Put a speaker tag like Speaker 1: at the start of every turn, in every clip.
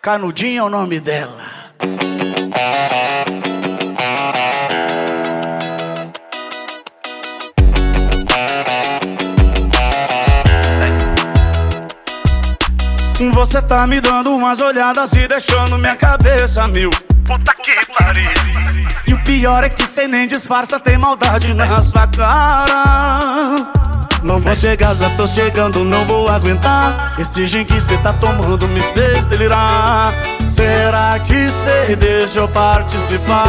Speaker 1: Canudinho é o nome dela. Você tá me dando umas olhadas e deixando minha cabeça mil.
Speaker 2: Puta que pariu.
Speaker 1: E o pior é que cê nem disfarça, tem maldade na sua cara. Não vou chegar, já tô chegando, não vou aguentar. Esse gin que cê tá tomando me fez delirar. Será que cê deixa eu participar?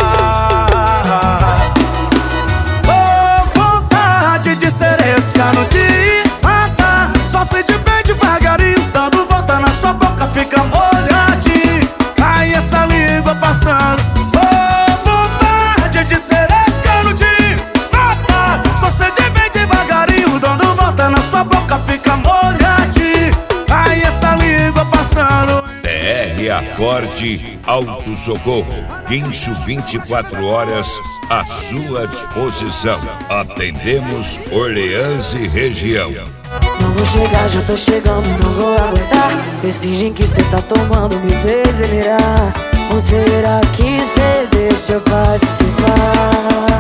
Speaker 1: Oh, vontade de ser esse canudinho, matar. Só se de bem devagarinho, dando volta na sua boca, fica molhadinho. Cai essa língua passando. Oh, vontade de ser esse canudinho, matar. Só se de bem devagarinho, dando volta na sua boca, fica molhadinho. Cai essa língua passando.
Speaker 3: TR Acorde Auto Socorro, Guincho 24 horas à sua disposição. Atendemos Orleans e região.
Speaker 4: Não vou chegar, já tô chegando, não vou aguentar. Esse gin que cê tá tomando me fez delirar. Ou será que cê deixa eu participar?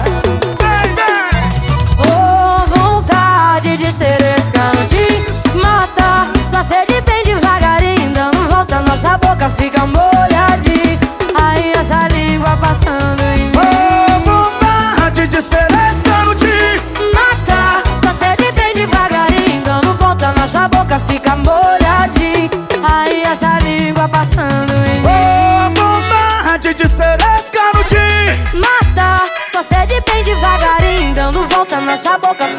Speaker 4: Oh, vontade de ser esse canudinho, matar. Só sede bem devagarinho, dando volta, nossa boca fica molhadinha. Aí essa língua passando em mim.
Speaker 1: Oh, vontade de ser esse canudinho,
Speaker 4: matar. Só sede bem devagarinho, dando volta, nossa boca fica molhadinha. Aí essa língua passando em mim.
Speaker 1: oh, vontade de ser esse canudinho,
Speaker 4: matar. Só sede bem devagarinho, dando volta, nossa boca